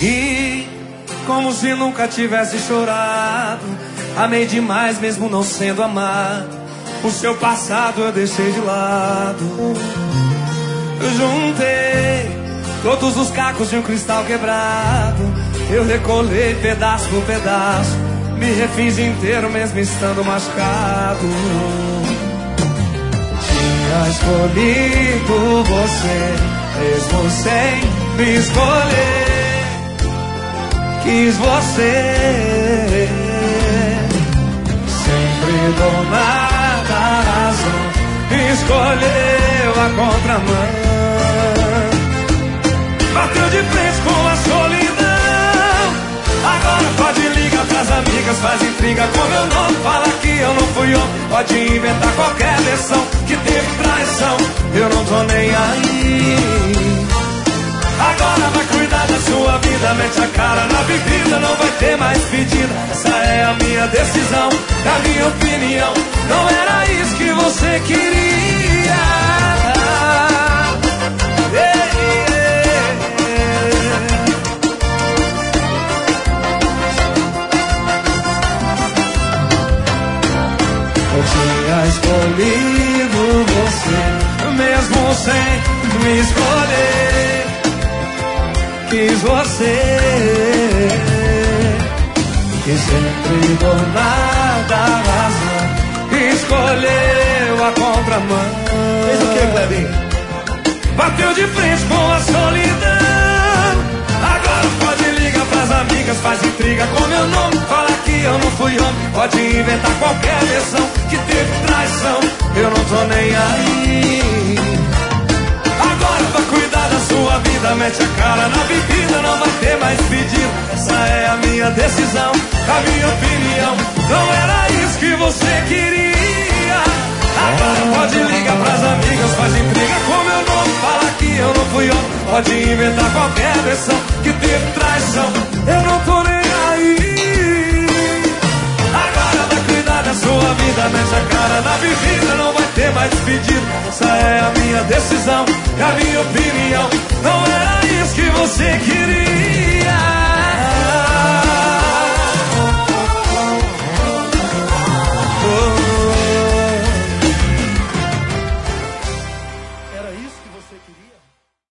E como se nunca tivesse chorado, amei demais mesmo não sendo amado. O seu passado eu deixei de lado. Eu juntei todos os cacos de um cristal quebrado. Eu recolhei pedaço por pedaço, me refiz inteiro mesmo estando machucado. Tinha escolhido você, mesmo sem me escolher. Quis você, sempre dona da razão, escolheu a contramão. Bateu de frente com a solidão. Agora pode ligar pras amigas, faz intriga com meu nome, fala que eu não fui homem, pode inventar qualquer versão que teve traição, eu não tô nem aí. Agora vai cuidar da sua vida, mete a cara na bebida, não vai ter mais pedida. Essa é a minha decisão, é a minha opinião. Não era isso que você queria. Eu tinha escolhido você, mesmo sem me escolher. Quis você, que sempre dona da razão, escolheu a contramão. Fez o que, Clebinho? Bateu de frente com a solidão. Agora pode ligar pras amigas, faz intriga com meu nome, fala que eu não fui homem, pode inventar qualquer versão que teve traição, eu não tô nem aí. Agora vai cuidar da sua vida, mete a cara na bebida, não vai ter mais pedido. Essa é a minha decisão, a minha opinião. Não era isso que você queria. Agora pode ligar pras amigas, faz intriga com meu nome, fala que eu não fui homem, pode inventar qualquer versão que teve traição, eu não tô nem aí. Agora vai cuidar da sua vida, mete a cara na bebida, não vai ter mais despedida. Essa é a minha decisão, é a minha opinião. Não era isso que você queria.